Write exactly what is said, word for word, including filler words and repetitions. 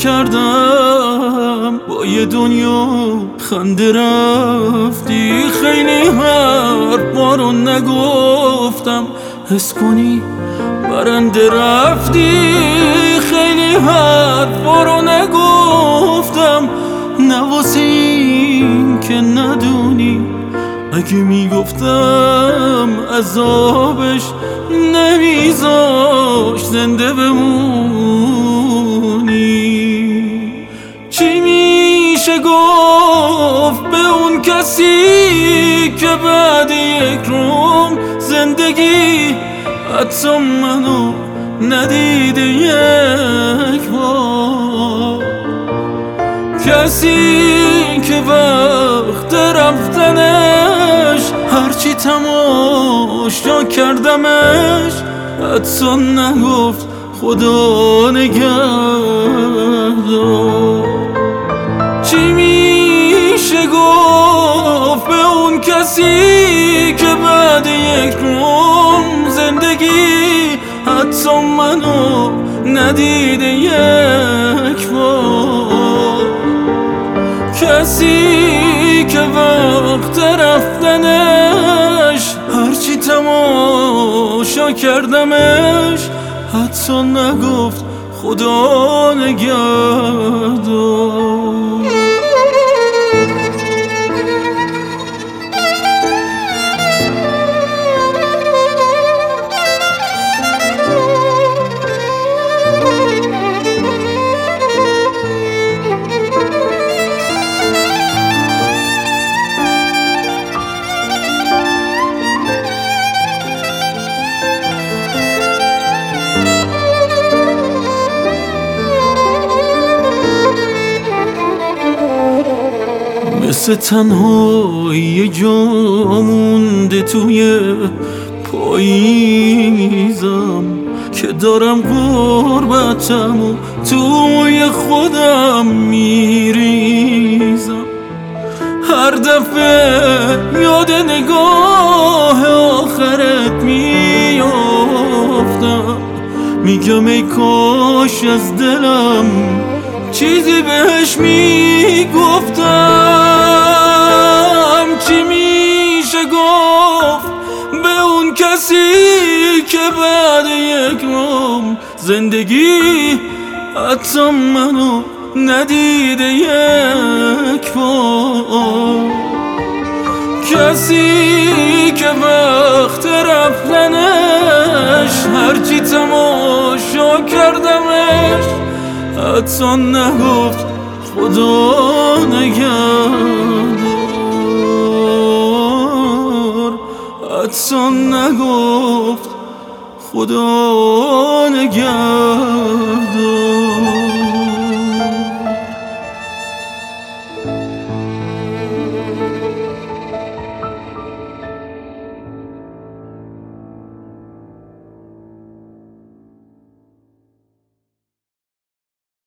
کردم با یه دنیا خنده رفتی. خیلی حرفا رو نگفتم حس کنی برنده رفتی. خیلی حرفا رو نگفتم نه واسه این که ندونی اگه میگفتم عذابش نمیذاش زنده بمونی. چی میشه گفت به اون کسی که بعد یک روم زندگی حتی منو ندیده یک بار؟ کسی که وقت رفتنش هرچی تماشا کردمش حتی نگفت خدا نگهدار. چی میشه گفت به اون کسی که بعد یک روم زندگی حتی منو ندیده یک بار؟ کسی که وقت رفتنش هرچی تماشا کردمش حتی نگفت خدا نگهدار. مثل تنهایی جا مونده توی پاییزم که دارم غربتم و توی خودم میریزم. هر دفعه یاد نگاه آخرت میافتم میگم ای کاش از دلم چیزی بهش میگفتم. چی میشه گفت به اون کسی که بعد یک روم زندگی حتی منو ندیده یک بار؟ کسی که وقت رفتنش هرچی تماشا کردمش حتی نگفت خدا نگهدار. حتی نگفت خدا نگهدار.